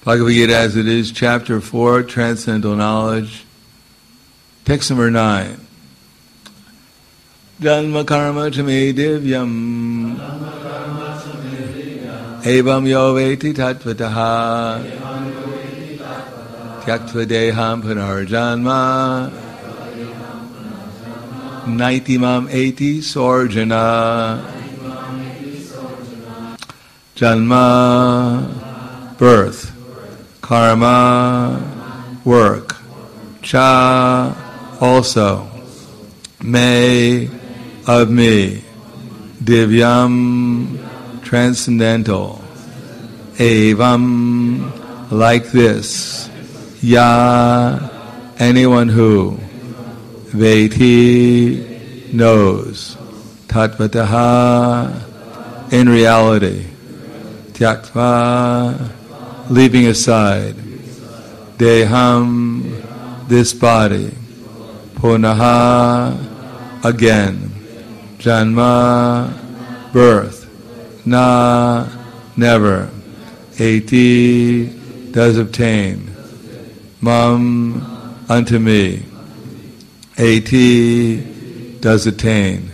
Bhagavad Gita as it is, Chapter 4, Transcendental Knowledge, text number 9. Janma karma chame divyam evam yo veti tatvataha tyaktva deham punarjanma naitimam eti sorjana. Janma, birth. Karma, work. Cha, also. Me, of me. Divyam, transcendental. Evam, like this. Ya, anyone who. Veti, knows. Tatvataha, in reality. Tyaktva, leaving aside. Deham, this body. Punaha, again. Janma, birth. Na, never. Eti, does obtain. Mam, unto me. Eti, does attain.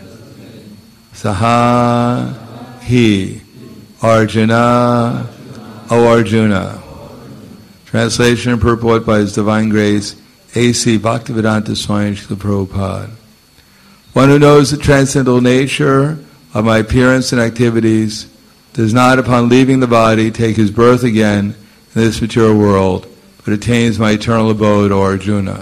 Saha, he. Arjuna, O Arjuna. Translation and purport by His Divine Grace, A.C. Bhaktivedanta Swami Srila Prabhupada. One who knows the transcendental nature of my appearance and activities does not, upon leaving the body, take his birth again in this material world, but attains my eternal abode, O Arjuna.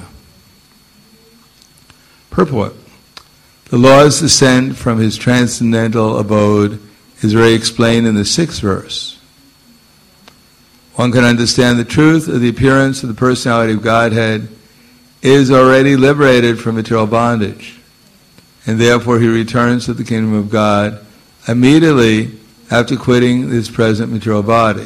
Purport. The Lord's descent from His transcendental abode is already explained in the 6th verse. One can understand the truth of the appearance of the personality of Godhead is already liberated from material bondage, and therefore he returns to the kingdom of God immediately after quitting this present material body.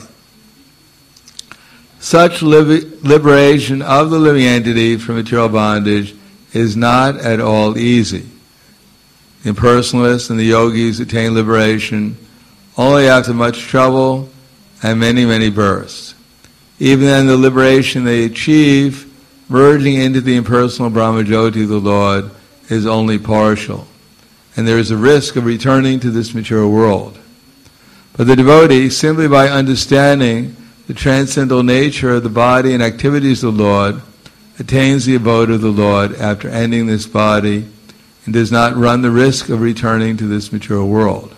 Such liberation of the living entity from material bondage is not at all easy. The impersonalists and the yogis attain liberation only after much trouble and many, many births. Even then, the liberation they achieve, merging into the impersonal Brahmajyoti of the Lord, is only partial, and there is a risk of returning to this material world. But the devotee, simply by understanding the transcendental nature of the body and activities of the Lord, attains the abode of the Lord after ending this body, and does not run the risk of returning to this material world.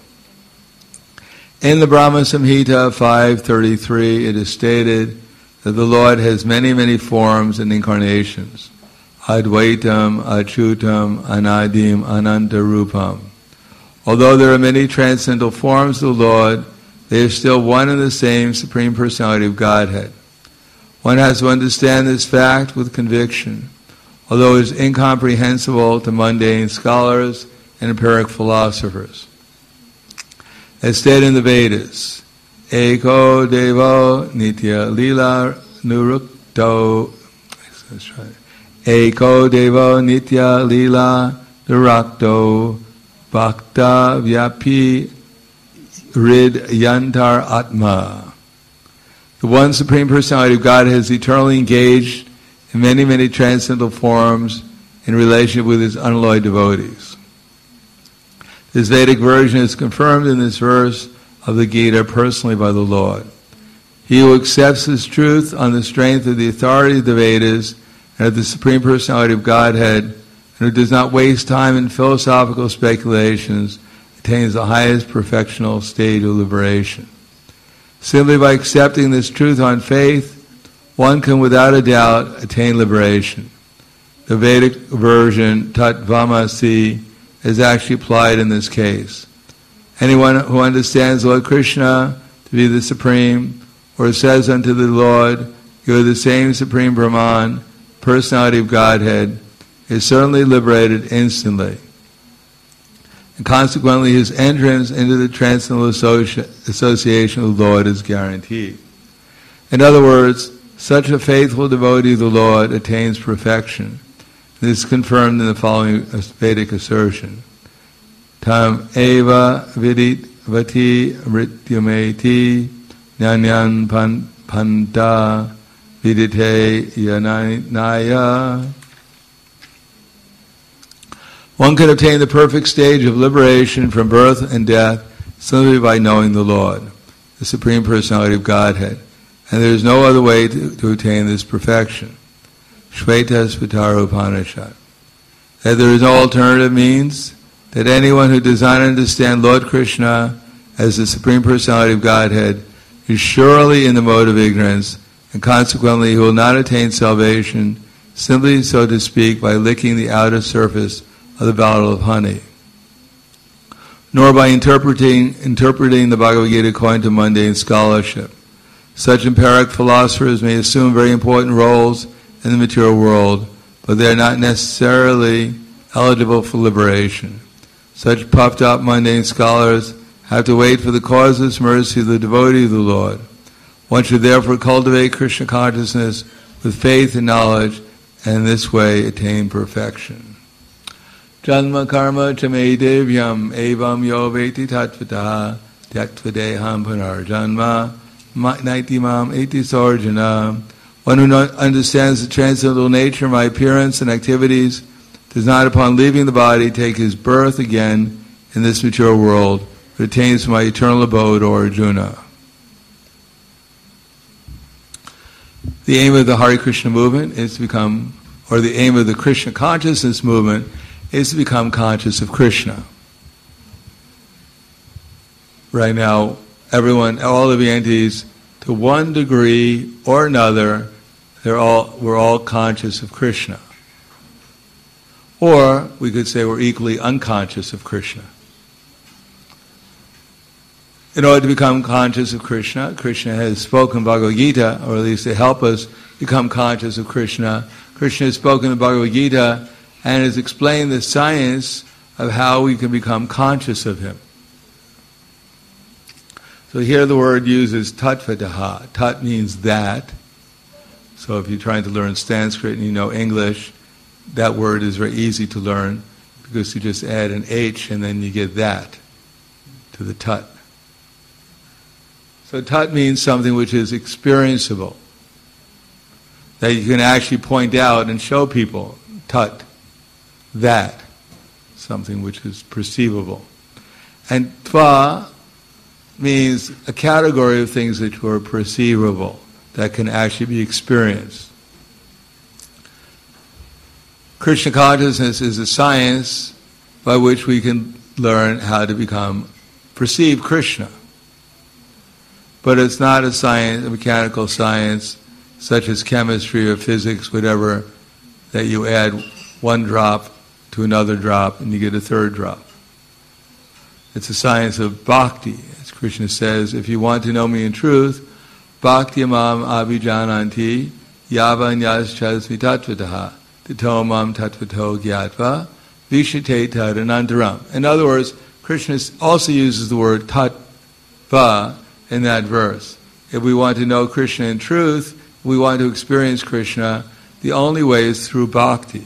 In the Brahma Samhita 5.33, it is stated that the Lord has many, many forms and incarnations. Advaitam, Achyutam, Anadim, Anantarupam. Although there are many transcendental forms of the Lord, they are still one and the same Supreme Personality of Godhead. One has to understand this fact with conviction, although it is incomprehensible to mundane scholars and empiric philosophers. As stated in the Vedas, Eko Devo Nitya Lila Nurukto. Let's try it. Eko Devo Nitya Lila Nurakto Bhakta Vyapi Rid Yantar Atma. The one Supreme Personality of God has eternally engaged in many, many transcendental forms in relationship with His unalloyed devotees. This Vedic version is confirmed in this verse of the Gita personally by the Lord. He who accepts this truth on the strength of the authority of the Vedas and of the Supreme Personality of Godhead, and who does not waste time in philosophical speculations, attains the highest perfectional state of liberation. Simply by accepting this truth on faith, one can without a doubt attain liberation. The Vedic version, Tatvamasi, is actually applied in this case. Anyone who understands Lord Krishna to be the Supreme, or says unto the Lord, "You are the same Supreme Brahman, Personality of Godhead," is certainly liberated instantly. And consequently, his entrance into the transcendental association of the Lord is guaranteed. In other words, such a faithful devotee of the Lord attains perfection. This is confirmed in the following Vedic assertion. Tam eva vidit vati mrityumeti nyanyan panta vidite yanaya. One can obtain the perfect stage of liberation from birth and death simply by knowing the Lord, the Supreme Personality of Godhead. And there is no other way to attain this perfection. Shvetasvatara Upanishad. That there is no alternative means that anyone who does not understand Lord Krishna as the Supreme Personality of Godhead is surely in the mode of ignorance, and consequently he will not attain salvation simply, so to speak, by licking the outer surface of the bottle of honey, nor by interpreting the Bhagavad Gita according to mundane scholarship. Such empiric philosophers may assume very important roles in the material world, but they are not necessarily eligible for liberation. Such puffed-up mundane scholars have to wait for the causeless mercy of the devotee of the Lord. One should therefore cultivate Krishna consciousness with faith and knowledge, and in this way attain perfection. Janma karma chame devyam evam yo veti tatvataha tyatvadeham punar janma naiti mam eti sarjana. One who understands the transcendental nature of my appearance and activities does not, upon leaving the body, take his birth again in this material world, but attains my eternal abode, or Arjuna. The aim of the Hare Krishna movement is to become, or the aim of the Krishna consciousness movement is to become conscious of Krishna. Right now, all of the entities, to one degree or another, we're all conscious of Krishna. Or we could say we're equally unconscious of Krishna. In order to become conscious of Krishna, Krishna has spoken Bhagavad Gita, or at least to help us become conscious of Krishna. Krishna has spoken the Bhagavad Gita and has explained the science of how we can become conscious of Him. So here the word uses tatvataha. Tat means that. So if you're trying to learn Sanskrit and you know English, that word is very easy to learn because you just add an H and then you get that to the tat. So tat means something which is experienceable, that you can actually point out and show people. Tat, that, something which is perceivable. And tva means a category of things which are perceivable, that can actually be experienced. Krishna consciousness is a science by which we can learn how to perceive Krishna. But it's not a science, a mechanical science, such as chemistry or physics, whatever, that you add one drop to another drop and you get a third drop. It's a science of bhakti. As Krishna says, if you want to know me in truth, bhakti mam abhijananti yavan yaschasmi tatvataha tito mam tatvato gyatva vishate tadanantaram. In other words, Krishna also uses the word tattva in that verse. If we want to know Krishna in truth, if we want to experience Krishna, the only way is through bhakti.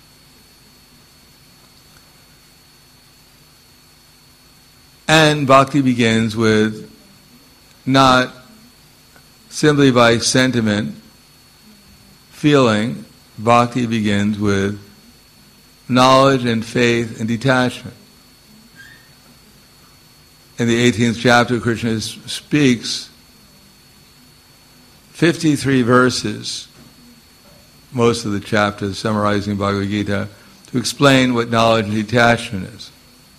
And bhakti begins with not simply by sentiment, feeling. Bhakti begins with knowledge and faith and detachment. In the 18th chapter, Krishna speaks 53 verses, most of the chapters summarizing Bhagavad Gita, to explain what knowledge and detachment is.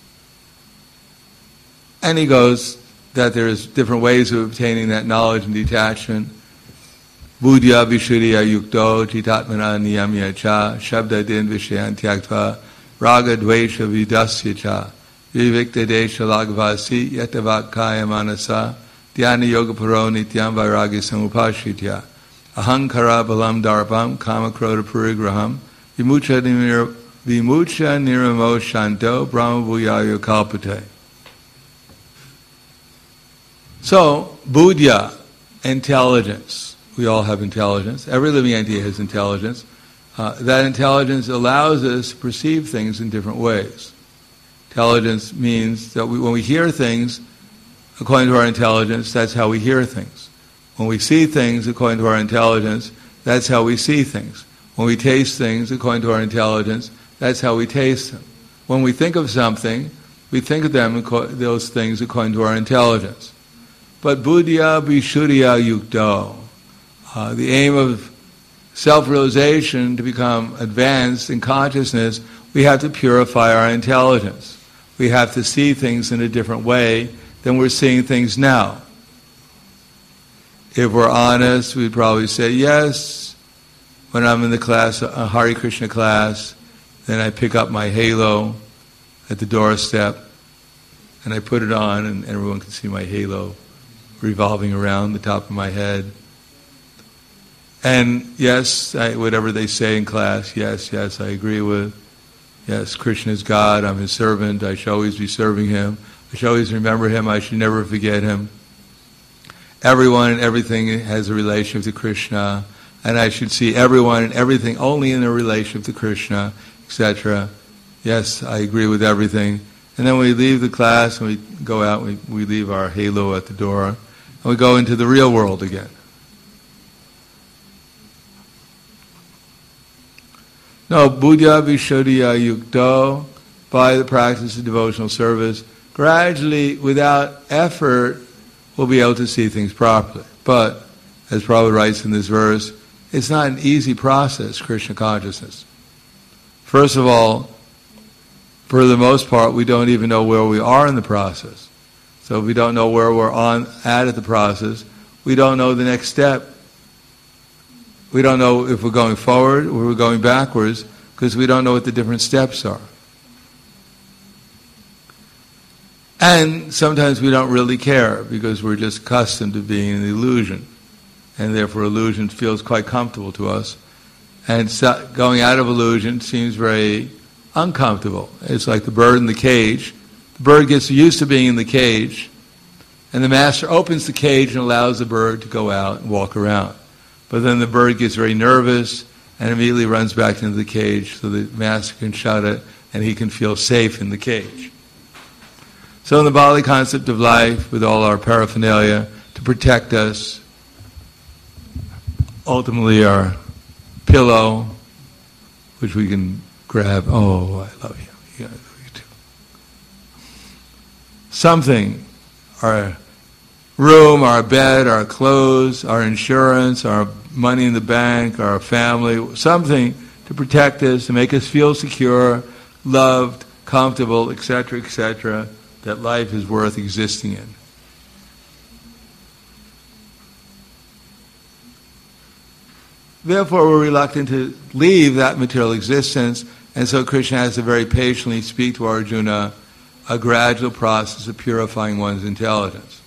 And he goes that there's different ways of obtaining that knowledge and detachment. Buddhya vishuddhya yukto chitatmana niyamya cha shabda din vishayan tyaktva raga dvesha vidasya cha vivikta desha lagvasi yatavakaya manasa dhyana yoga paro nityam vairagya samupashitya ahankara balam darpam kamakroda parigraham vimucha niramo shanto brahma bhuyayo kalpate. So, buddhya, intelligence. We all have intelligence. Every living entity has intelligence. That intelligence allows us to perceive things in different ways. Intelligence means that when we hear things, according to our intelligence, that's how we hear things. When we see things according to our intelligence, that's how we see things. When we taste things according to our intelligence, that's how we taste them. When we think of something, we think of those things according to our intelligence. But buddhya vishuddhya yukto, the aim of self-realization, to become advanced in consciousness, we have to purify our intelligence. We have to see things in a different way than we're seeing things now. If we're honest, we'd probably say, yes, when I'm in the class, a Hare Krishna class, then I pick up my halo at the doorstep, and I put it on, and everyone can see my halo revolving around the top of my head. And yes, whatever they say in class, yes, I agree with. Yes, Krishna is God, I'm His servant, I shall always be serving Him, I shall always remember Him, I should never forget Him. Everyone and everything has a relationship to Krishna, and I should see everyone and everything only in a relationship to Krishna, etc. Yes, I agree with everything. And then we leave the class and we go out, we leave our halo at the door, and we go into the real world again. No, buddhya vishuddhya yukto, by the practice of devotional service, gradually, without effort, we'll be able to see things properly. But, as Prabhupada writes in this verse, it's not an easy process, Krishna consciousness. First of all, for the most part, we don't even know where we are in the process. So if we don't know where we're at the process, we don't know the next step. We don't know if we're going forward or we're going backwards, because we don't know what the different steps are. And sometimes we don't really care, because we're just accustomed to being in the illusion. And therefore illusion feels quite comfortable to us. And going out of illusion seems very uncomfortable. It's like the bird in the cage. The bird gets used to being in the cage, and the master opens the cage and allows the bird to go out and walk around. But then the bird gets very nervous and immediately runs back into the cage so the master can shut it and he can feel safe in the cage. So in the Bali concept of life, with all our paraphernalia to protect us, ultimately our pillow, which we can grab, oh, I love you, yeah, I love you too. Something, our room, our bed, our clothes, our insurance, our money in the bank, our family, something to protect us, to make us feel secure, loved, comfortable, etc., that life is worth existing in. Therefore, we're reluctant to leave that material existence, and so Krishna has to very patiently speak to Arjuna a gradual process of purifying one's intelligence.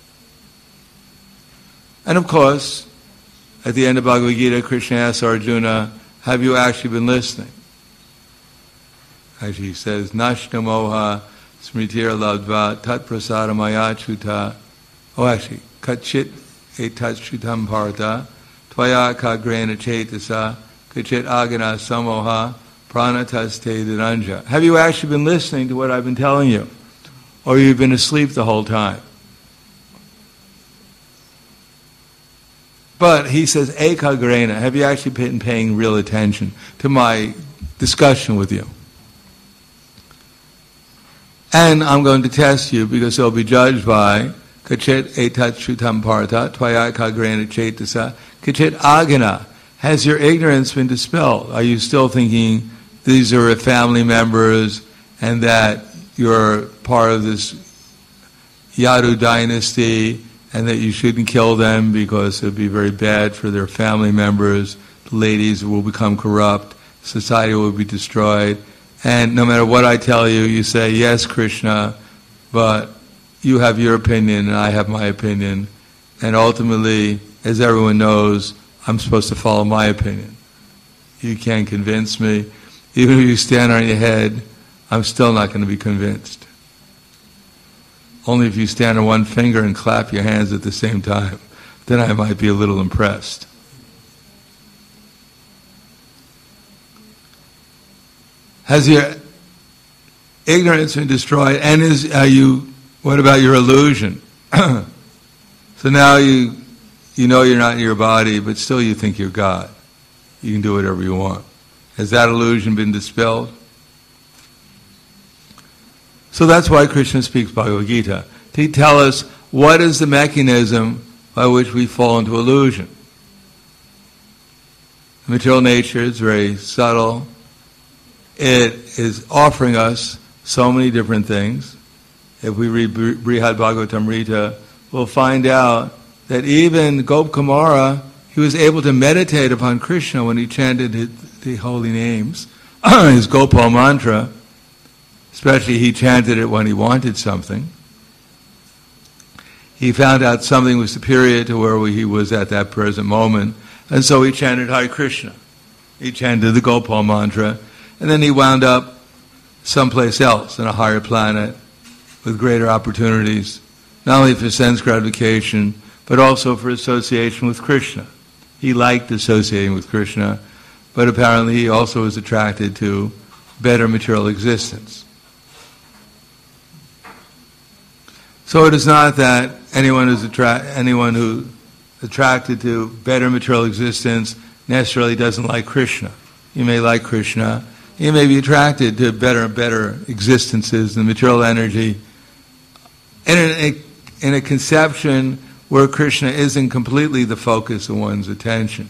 And of course, at the end of Bhagavad Gita, Krishna asks Arjuna, have you actually been listening? Actually, he says, Nashna moha smritir ladva tat prasada maya chuta. Oh, actually, kachit etat chutam bharata tvaya kagrena chetasa kachit agana samoha pranataste dhananja. Have you actually been listening to what I've been telling you? Or you've been asleep the whole time? But he says, ekagrena, have you actually been paying real attention to my discussion with you? And I'm going to test you, because they'll be judged by kachit etat shrutam parta tvaya ekagrena chetasa kachit agana. Has your ignorance been dispelled? Are you still thinking these are family members and that you're part of this Yadu dynasty, and that you shouldn't kill them because it would be very bad for their family members, the ladies will become corrupt, society will be destroyed, and no matter what I tell you, you say, yes, Krishna, but you have your opinion and I have my opinion, and ultimately, as everyone knows, I'm supposed to follow my opinion. You can't convince me. Even if you stand on your head, I'm still not going to be convinced. Only if you stand on one finger and clap your hands at the same time, then I might be a little impressed. Has your ignorance been destroyed? And what about your illusion? So now you you know you're not in your body, but still you think you're God. You can do whatever you want. Has that illusion been dispelled? So that's why Krishna speaks Bhagavad Gita, to tell us what is the mechanism by which we fall into illusion. The material nature is very subtle. It is offering us so many different things. If we read Brihad Bhagavatamrita, we'll find out that even Gopkumara, he was able to meditate upon Krishna when he chanted the holy names, his Gopal mantra. Especially he chanted it when he wanted something. He found out something was superior to where he was at that present moment, and so he chanted Hare Krishna. He chanted the Gopal mantra, and then he wound up someplace else, in a higher planet, with greater opportunities, not only for sense gratification, but also for association with Krishna. He liked associating with Krishna, but apparently he also was attracted to better material existence. So it is not that anyone who's attracted to better material existence necessarily doesn't like Krishna. You may like Krishna. You may be attracted to better and better existences and material energy in a conception where Krishna isn't completely the focus of one's attention.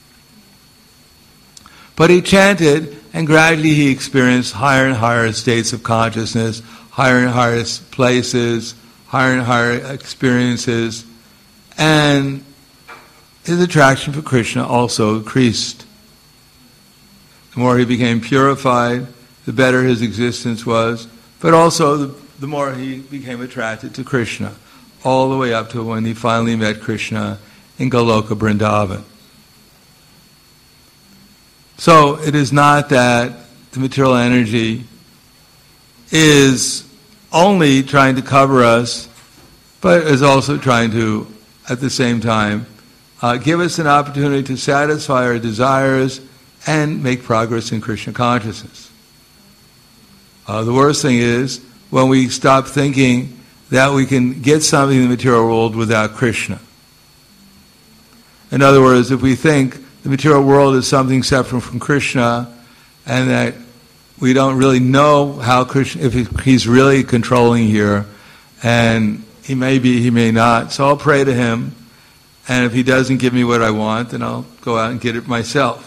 But he chanted, and gradually he experienced higher and higher states of consciousness, higher and higher places, higher and higher experiences, and his attraction for Krishna also increased. The more he became purified, the better his existence was, but also the more he became attracted to Krishna, all the way up to when he finally met Krishna in Goloka Vrindavan. So it is not that the material energy is only trying to cover us, but is also trying to, at the same time, give us an opportunity to satisfy our desires and make progress in Krishna consciousness. The worst thing is when we stop thinking that we can get something in the material world without Krishna. In other words, if we think the material world is something separate from Krishna, and that we don't really know how Krishna, if he's really controlling here, and he may be, he may not, so I'll pray to him, and if he doesn't give me what I want, then I'll go out and get it myself.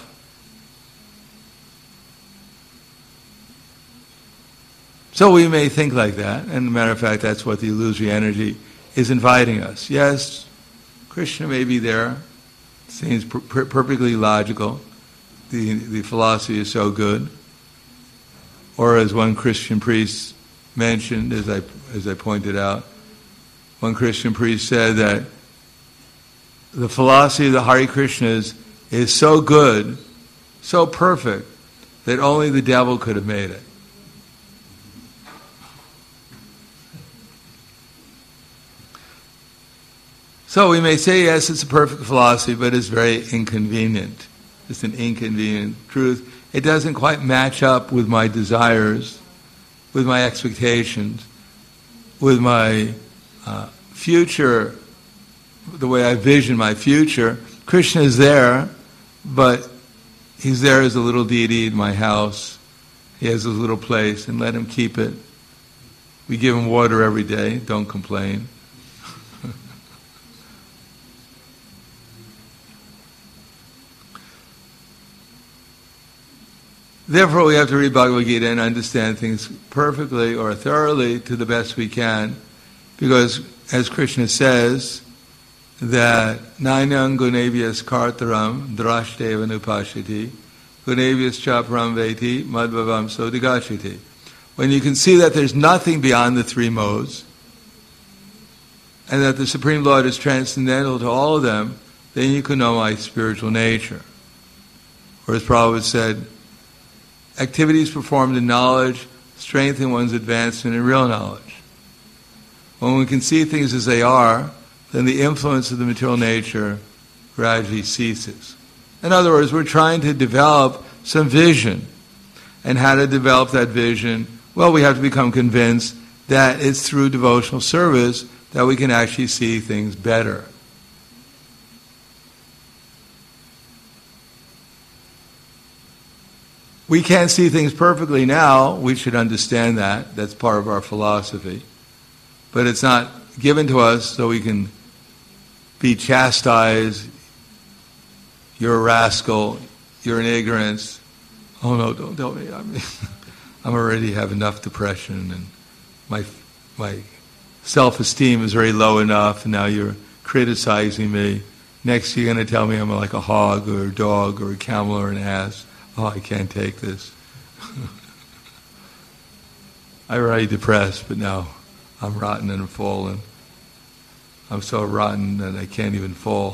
So we may think like that, and as a matter of fact, that's what the illusory energy is inviting us. Yes, Krishna may be there, seems perfectly logical, the philosophy is so good. Or as one Christian priest mentioned, as I pointed out, one Christian priest said that the philosophy of the Hare Krishnas is so good, so perfect, that only the devil could have made it. So we may say, yes, it's a perfect philosophy, but it's very inconvenient. It's an inconvenient truth. It doesn't quite match up with my desires, with my expectations, with my future, the way I vision my future. Krishna is there, but he's there as a little deity in my house. He has his little place, and let him keep it. We give him water every day, don't complain. Therefore, we have to read Bhagavad Gita and understand things perfectly or thoroughly to the best we can, because, as Krishna says, that Nainam Gunevyas Kartaram Drashteva Nupashiti Gunevyas Chaparam Veti Madhvavam Sodigashiti. When you can see that there's nothing beyond the three modes, and that the Supreme Lord is transcendental to all of them, then you can know my spiritual nature. Or as Prabhupada said, activities performed in knowledge strengthen one's advancement in real knowledge. When we can see things as they are, then the influence of the material nature gradually ceases. In other words, we're trying to develop some vision. And how to develop that vision? Well, we have to become convinced that it's through devotional service that we can actually see things better. We can't see things perfectly now. We should understand that. That's part of our philosophy. But it's not given to us so we can be chastised. You're a rascal. You're in ignorance. Oh no, don't tell me. I'm already have enough depression, and my self-esteem is very low enough, and now you're criticizing me. Next you're going to tell me I'm like a hog or a dog or a camel or an ass. Oh, I can't take this. I'm already depressed, but now I'm rotten and fallen. I'm so rotten that I can't even fall.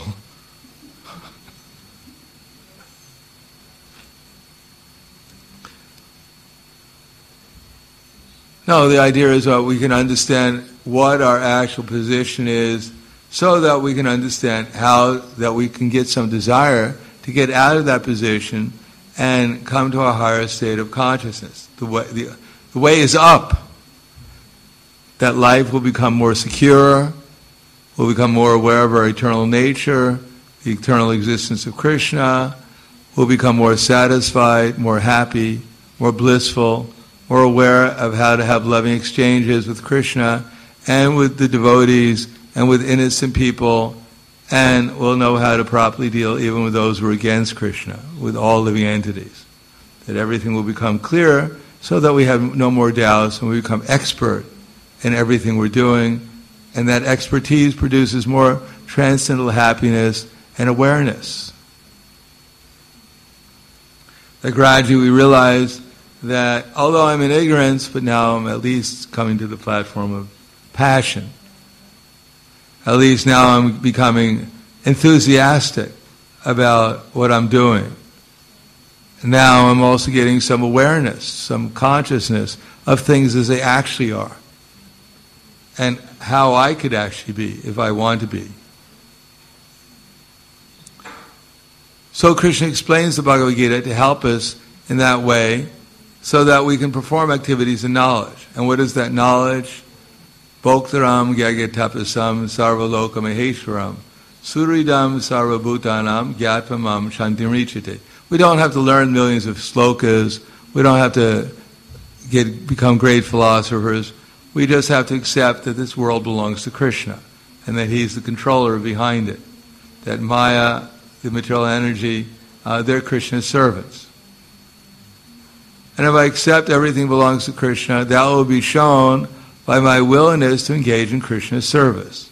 No, the idea is that we can understand what our actual position is so that we can understand how that we can get some desire to get out of that position and come to a higher state of consciousness. The way is up. That life will become more secure, we'll become more aware of our eternal nature, the eternal existence of Krishna, we'll become more satisfied, more happy, more blissful, more aware of how to have loving exchanges with Krishna and with the devotees and with innocent people, and we'll know how to properly deal even with those who are against Krishna, with all living entities. That everything will become clear so that we have no more doubts and we become expert in everything we're doing, and that expertise produces more transcendental happiness and awareness. That gradually we realize that although I'm in ignorance, but now I'm at least coming to the platform of passion. At least now I'm becoming enthusiastic about what I'm doing. Now I'm also getting some awareness, some consciousness of things as they actually are, and how I could actually be if I want to be. So Krishna explains the Bhagavad Gita to help us in that way, so that we can perform activities in knowledge. And what is that knowledge? Bhoktaram gyagatapasam sarvaloka maheshwaram suridam sarvabhutanam gyatpamam shantimrichite. We don't have to learn millions of slokas. We don't have to become great philosophers. We just have to accept that this world belongs to Krishna and that He's the controller behind it. That Maya, the material energy, they're Krishna's servants. And if I accept everything belongs to Krishna, that will be shown by my willingness to engage in Krishna's service.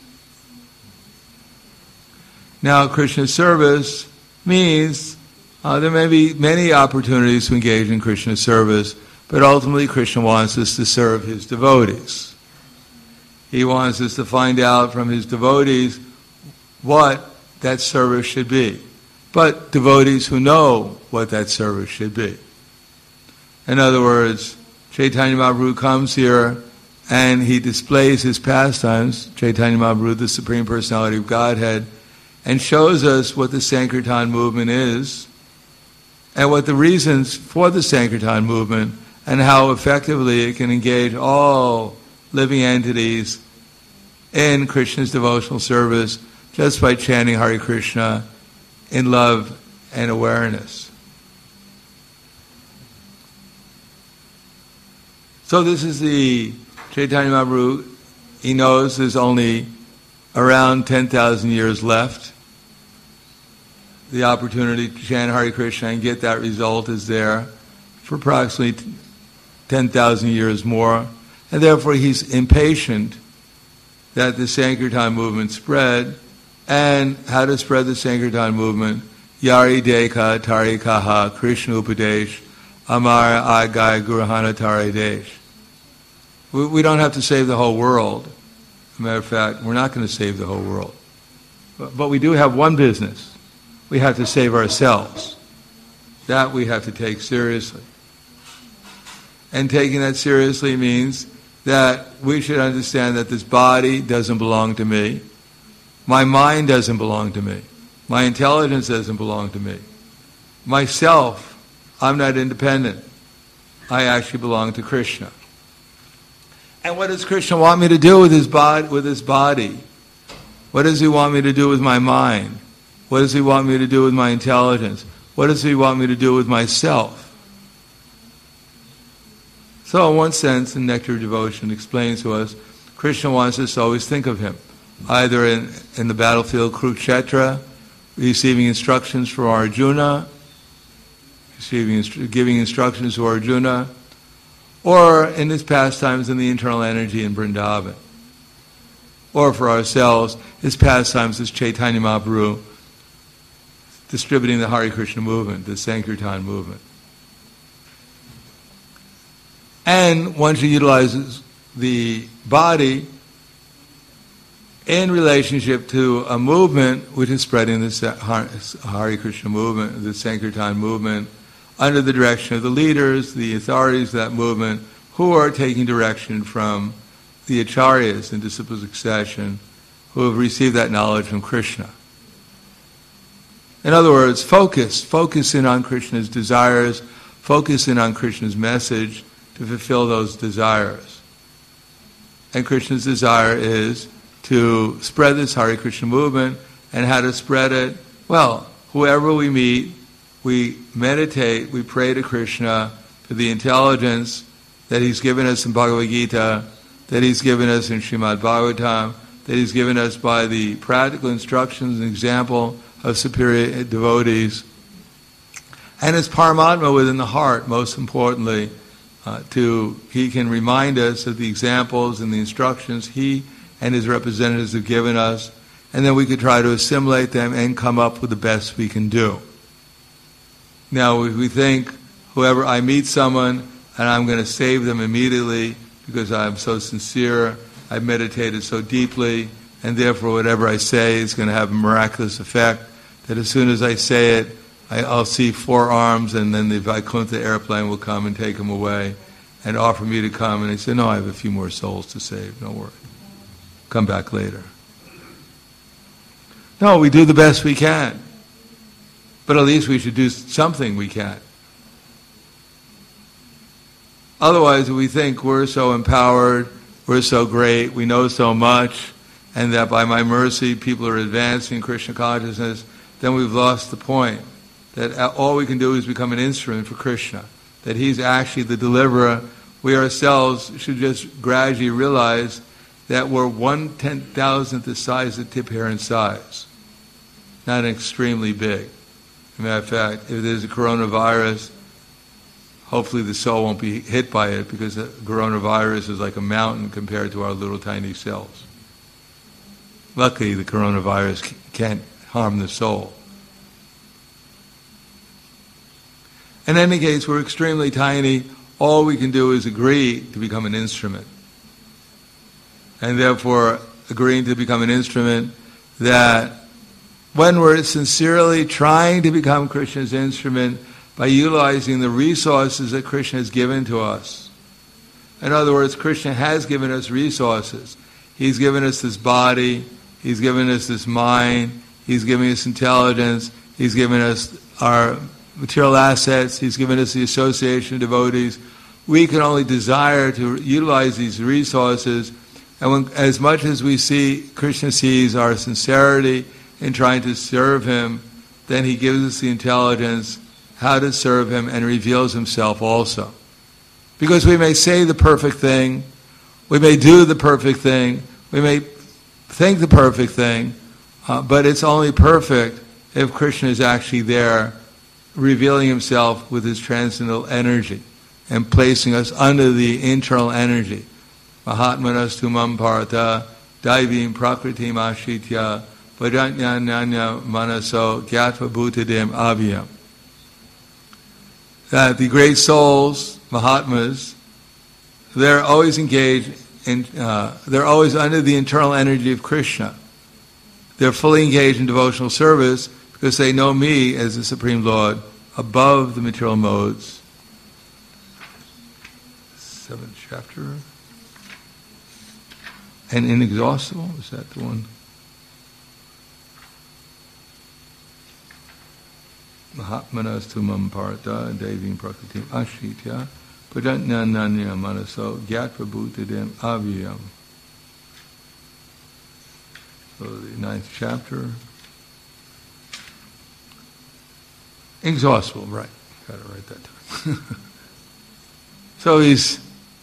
Now, Krishna's service means there may be many opportunities to engage in Krishna's service, but ultimately Krishna wants us to serve His devotees. He wants us to find out from His devotees what that service should be. But devotees who know what that service should be. In other words, Chaitanya Mahaprabhu comes here and he displays his pastimes, Chaitanya Mahaprabhu, the Supreme Personality of Godhead, and shows us what the Sankirtan movement is, and what the reasons for the Sankirtan movement, and how effectively it can engage all living entities in Krishna's devotional service just by chanting Hare Krishna in love and awareness. So this is the Chaitanya Mahaprabhu. He knows there's only around 10,000 years left. The opportunity to chant Hare Krishna and get that result is there for approximately 10,000 years more. And therefore he's impatient that the Sankirtan movement spread. And how to spread the Sankirtan movement? Yari Deka Tari Kaha Krishna Upadesh Amar Agai Gurahana Tari Desh. We don't have to save the whole world. As a matter of fact, we're not going to save the whole world. But we do have one business. We have to save ourselves. That we have to take seriously. And taking that seriously means that we should understand that this body doesn't belong to me. My mind doesn't belong to me. My intelligence doesn't belong to me. Myself, I'm not independent. I actually belong to Krishna. And what does Krishna want me to do with his body? What does he want me to do with my mind? What does he want me to do with my intelligence? What does he want me to do with myself? So in one sense, the Nectar of Devotion explains to us, Krishna wants us to always think of him, either in the battlefield Kurukshetra, receiving instructions for Arjuna, giving instructions to Arjuna, or in his pastimes in the internal energy in Vrindavan. Or for ourselves, his pastimes as Chaitanya Mahaprabhu, distributing the Hare Krishna movement, the Sankirtan movement. And one should utilize the body in relationship to a movement which is spreading the Hare Krishna movement, the Sankirtan movement, under the direction of the leaders, the authorities of that movement, who are taking direction from the acharyas in disciple succession, who have received that knowledge from Krishna. In other words, focus in on Krishna's desires, focus in on Krishna's message to fulfill those desires. And Krishna's desire is to spread this Hare Krishna movement, and how to spread it? Well, whoever we meet, we meditate, we pray to Krishna for the intelligence that he's given us in Bhagavad Gita, that he's given us in Srimad Bhagavatam, that he's given us by the practical instructions and example of superior devotees, and as Paramatma within the heart, most importantly, he can remind us of the examples and the instructions he and his representatives have given us, and then we could try to assimilate them and come up with the best we can do. Now, if we think, whoever I meet someone, and I'm going to save them immediately because I'm so sincere, I've meditated so deeply, and therefore whatever I say is going to have a miraculous effect, that as soon as I say it, I'll see 4 arms, and then the Vaikuntha airplane will come and take them away and offer me to come. And I say, no, I have a few more souls to save, don't worry. Come back later. No, we do the best we can. But at least we should do something we can. Otherwise, if we think we're so empowered, we're so great, we know so much, and that by my mercy people are advancing Krishna consciousness, then we've lost the point. That all we can do is become an instrument for Krishna. That he's actually the deliverer. We ourselves should just gradually realize that we're 1/10,000th the size of tip hair in size. Not extremely big. As a matter of fact, if there's a coronavirus, hopefully the soul won't be hit by it, because the coronavirus is like a mountain compared to our little tiny cells. Luckily, the coronavirus can't harm the soul. In any case, we're extremely tiny. All we can do is agree to become an instrument. And therefore, agreeing to become an instrument, that when we're sincerely trying to become Krishna's instrument by utilizing the resources that Krishna has given to us. In other words, Krishna has given us resources. He's given us this body, he's given us this mind, he's given us intelligence, he's given us our material assets, he's given us the association of devotees. We can only desire to utilize these resources, and as much as we see, Krishna sees our sincerity in trying to serve him, then he gives us the intelligence how to serve him and reveals himself also. Because we may say the perfect thing, we may do the perfect thing, we may think the perfect thing, but it's only perfect if Krishna is actually there, revealing himself with his transcendental energy and placing us under the internal energy. Mahatmanas tumam partha daivim prakritim ashritya vajanyanyanya manaso gyatva bhutadem avyam. That the great souls, Mahatmas, they're always engaged in, they're always under the internal energy of Krishna. They're fully engaged in devotional service because they know me as the Supreme Lord above the material modes. 7th chapter. And inexhaustible, is that the one? Mahatmanas tumam partha devim prakriti ashritya pajanyanya manaso gyatva bhutadem avyam. So the 9th chapter. Inexhaustible, right. Got it right that time. So he's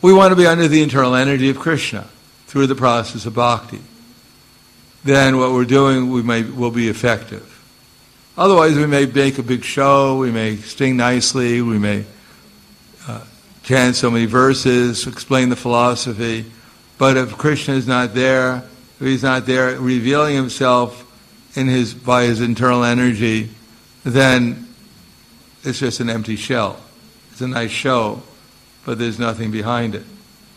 We want to be under the internal energy of Krishna through the process of bhakti. Then what we're doing will be effective. Otherwise, we may make a big show, we may sing nicely, we may chant so many verses, explain the philosophy, but if Krishna is not there, if he's not there revealing himself by his internal energy, then it's just an empty shell. It's a nice show, but there's nothing behind it.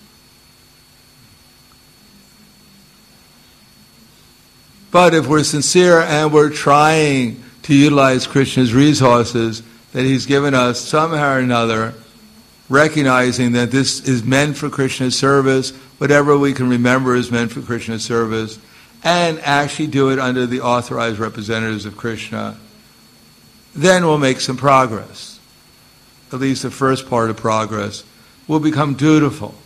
But if we're sincere and we're trying to utilize Krishna's resources that he's given us somehow or another, recognizing that this is meant for Krishna's service, whatever we can remember is meant for Krishna's service, and actually do it under the authorized representatives of Krishna, then we'll make some progress. At least the first part of progress. We'll become dutiful.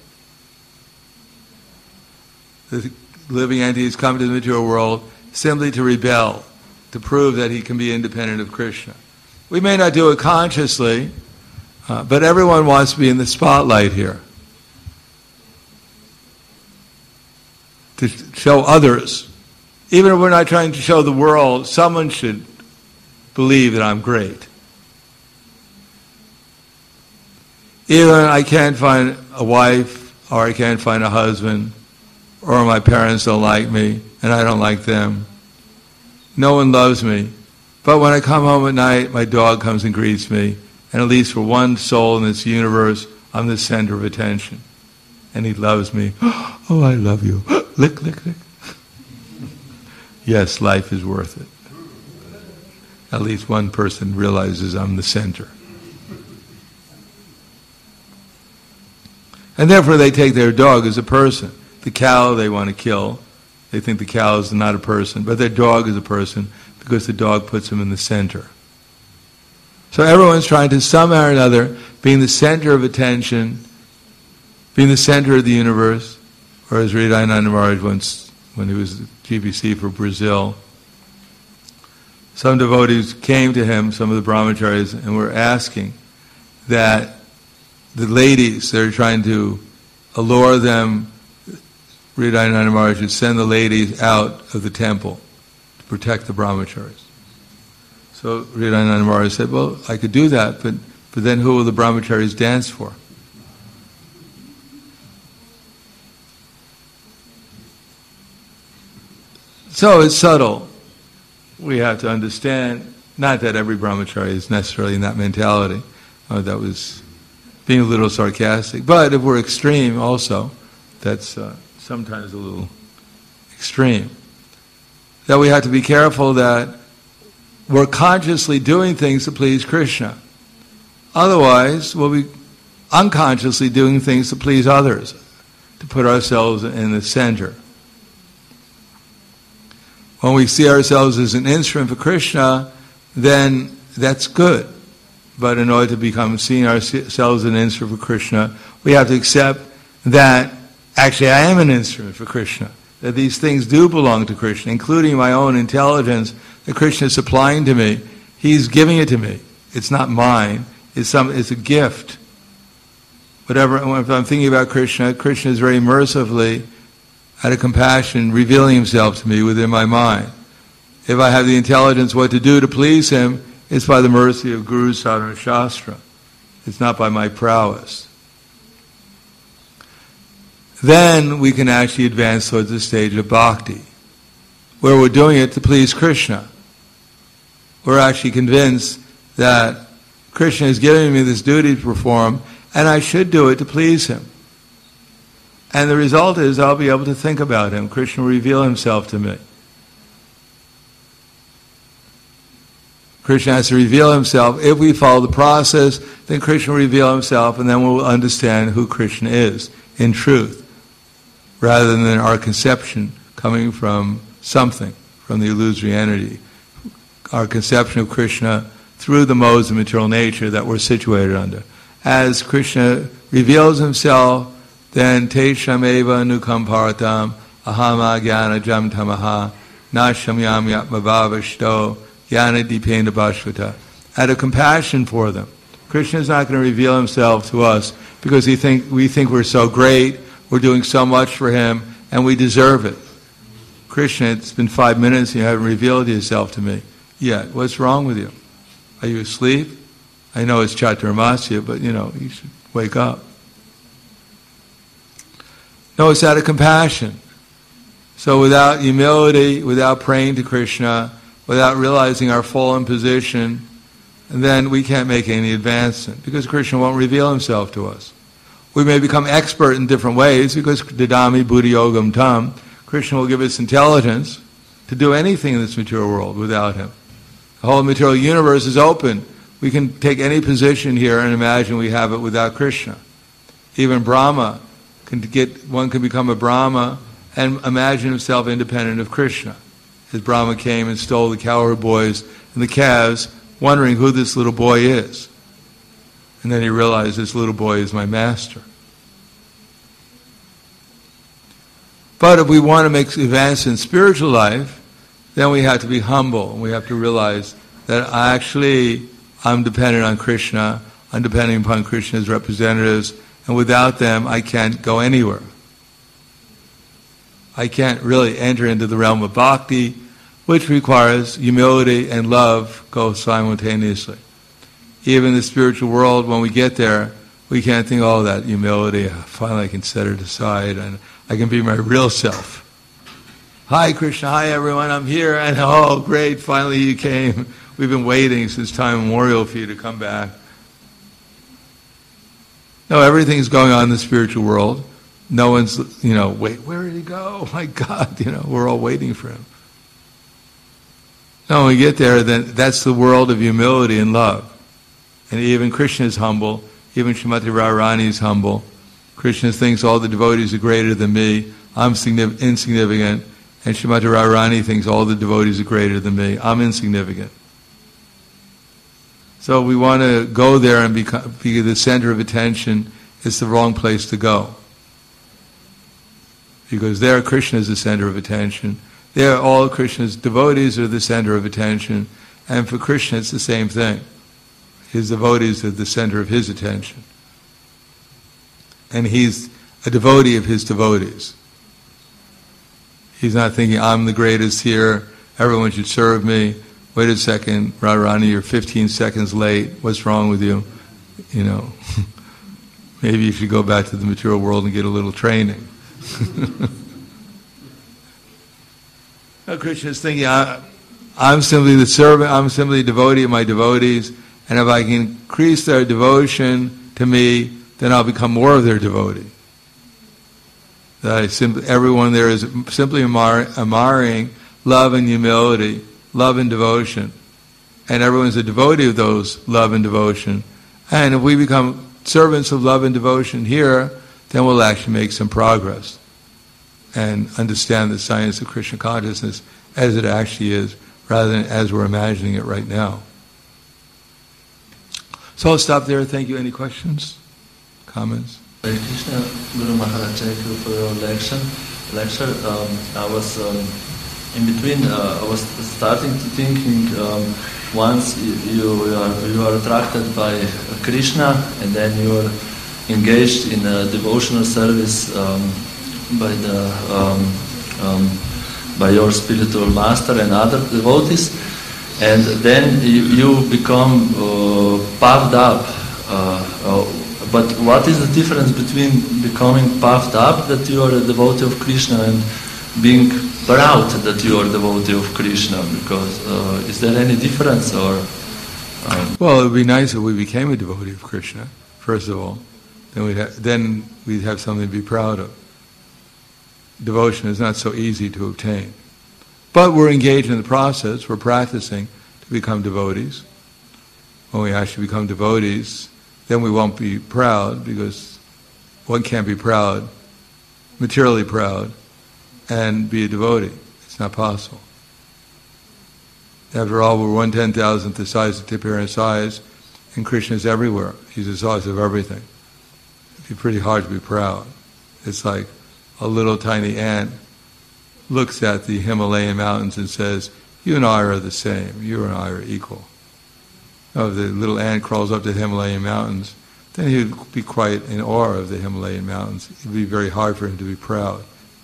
The living entities come to the material world simply to rebel, to prove that he can be independent of Krishna. We may not do it consciously, but everyone wants to be in the spotlight here. To show others. Even if we're not trying to show the world, someone should believe that I'm great. Even I can't find a wife, or I can't find a husband, or my parents don't like me, and I don't like them. No one loves me. But when I come home at night, my dog comes and greets me, and at least for one soul in this universe, I'm the center of attention. And he loves me. Oh, I love you. Lick, lick, lick. Yes, life is worth it. At least one person realizes I'm the center. And therefore they take their dog as a person. The cow they want to kill. They think the cow is not a person, but their dog is a person because the dog puts them in the center. So everyone's trying to somehow or another being the center of attention, being the center of the universe, or as Hridayananda Maharaj once, when he was GBC for Brazil, some devotees came to him, some of the brahmacharis, and were asking that the ladies, they're trying to allure them, Hridayananda Maharaj should send the ladies out of the temple to protect the brahmacharis. So Hridayananda Maharaj said, well, I could do that, but then who will the brahmacharis dance for? So it's subtle. We have to understand, not that every brahmachari is necessarily in that mentality. That was being a little sarcastic. But if we're extreme also, that's sometimes a little extreme. That we have to be careful that we're consciously doing things to please Krishna. Otherwise, we'll be unconsciously doing things to please others, to put ourselves in the center. When we see ourselves as an instrument for Krishna, then that's good. But in order to become seeing ourselves as an instrument for Krishna, we have to accept that actually I am an instrument for Krishna. That these things do belong to Krishna, including my own intelligence that Krishna is supplying to me. He's giving it to me. It's not mine. It's a gift. Whatever. If I'm thinking about Krishna, Krishna is very mercifully, out of compassion, revealing himself to me within my mind. If I have the intelligence what to do to please him, it's by the mercy of Guru, Sadhana, Shastra. It's not by my prowess. Then we can actually advance towards the stage of bhakti, where we're doing it to please Krishna. We're actually convinced that Krishna is giving me this duty to perform, and I should do it to please him. And the result is I'll be able to think about him. Krishna will reveal himself to me. Krishna has to reveal himself. If we follow the process, then Krishna will reveal himself, and then we'll understand who Krishna is in truth, rather than our conception coming from something, from the illusory entity. Our conception of Krishna through the modes of material nature that we're situated under. As Krishna reveals himself, then te shameva nukamparatam ahama jnana jam tamaha nashamyam yatmavavashto jnana dipena bhashvata. Out of compassion for them, Krishna is not going to reveal himself to us because we think we're so great, we're doing so much for him, and we deserve it. Krishna, it's been 5 minutes and you haven't revealed yourself to me yet. What's wrong with you? Are you asleep? I know it's Chaturmasya, but you should wake up. No, it's out of compassion. So without humility, without praying to Krishna, without realizing our fallen position, then we can't make any advancement because Krishna won't reveal himself to us. We may become expert in different ways because Dadami Buddhi Yogam Tam, Krishna will give us intelligence to do anything in this material world without him. The whole material universe is open. We can take any position here and imagine we have it without Krishna. Even Brahma, one can become a Brahma and imagine himself independent of Krishna. As Brahma came and stole the cowherd boys and the calves, wondering who this little boy is. And then he realized this little boy is my master. But if we want to make advance in spiritual life, then we have to be humble. And we have to realize that I'm dependent on Krishna. I'm depending upon Krishna's representatives. And without them, I can't go anywhere. I can't really enter into the realm of bhakti, which requires humility and love go simultaneously. Even in the spiritual world, when we get there, we can't think, oh, that humility, finally I can set it aside and I can be my real self. Hi Krishna, hi everyone, I'm here, and oh great, finally you came. We've been waiting since time immemorial for you to come back. No, everything's going on in the spiritual world. No one's, wait, where did he go? Oh my God, we're all waiting for him. No, when we get there, then that's the world of humility and love. And even Krishna is humble. Even Srimati Radharani is humble. Krishna thinks all the devotees are greater than me. I'm insignificant. And Srimati Radharani thinks all the devotees are greater than me. I'm insignificant. So we want to go there and be the center of attention. It's the wrong place to go. Because there Krishna is the center of attention. There all Krishna's devotees are the center of attention. And for Krishna it's the same thing. His devotees are the center of his attention. And he's a devotee of his devotees. He's not thinking, I'm the greatest here, everyone should serve me. Wait a second, Radharani, you're 15 seconds late. What's wrong with you? Maybe you should go back to the material world and get a little training. No, Krishna is thinking, I'm simply the servant, I'm simply a devotee of my devotees, and if I can increase their devotion to me, then I'll become more of their devotee. That everyone there is simply admiring love and humility, love and devotion. And everyone's a devotee of those love and devotion. And if we become servants of love and devotion here, then we'll actually make some progress and understand the science of Krishna consciousness as it actually is, rather than as we're imagining it right now. So I'll stop there. Thank you. Any questions? Comments? Hare Krishna, Guru Maharaj, thank you for your lecture. I was in between. I was starting to thinking. Once you are attracted by Krishna, and then you are engaged in a devotional service by your spiritual master and other devotees, and then you become puffed up. But what is the difference between becoming puffed up that you are a devotee of Krishna and being proud that you are a devotee of Krishna? Because is there any difference? Or well, it would be nice if we became a devotee of Krishna, first of all. Then we'd have something to be proud of. Devotion is not so easy to obtain. But we're engaged in the process, we're practicing to become devotees. When we actually become devotees, then we won't be proud, because one can't be proud, materially proud, and be a devotee. It's not possible. After all, we're 1/10,000th the size of tip hair and size, and Krishna is everywhere. He's the source of everything. It'd be pretty hard to be proud. It's like a little tiny ant looks at the Himalayan mountains and says, you and I are the same, you and I are equal. of the little ant crawls up to the Himalayan mountains, then he would be quite in awe of the Himalayan mountains. It would be very hard for him to be proud.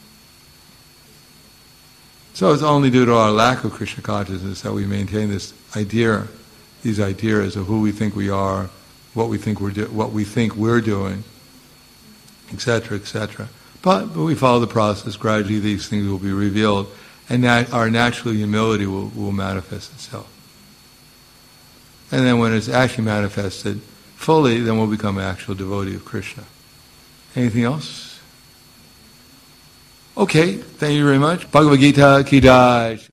So it's only due to our lack of Krishna consciousness that we maintain this idea, these ideas of who we think we are, what we think we're doing, etc., etc. But we follow the process. Gradually, these things will be revealed, and our natural humility will manifest itself. And then when it's actually manifested fully, then we'll become an actual devotee of Krishna. Anything else? Okay, thank you very much. Bhagavad Gita Ki Jai.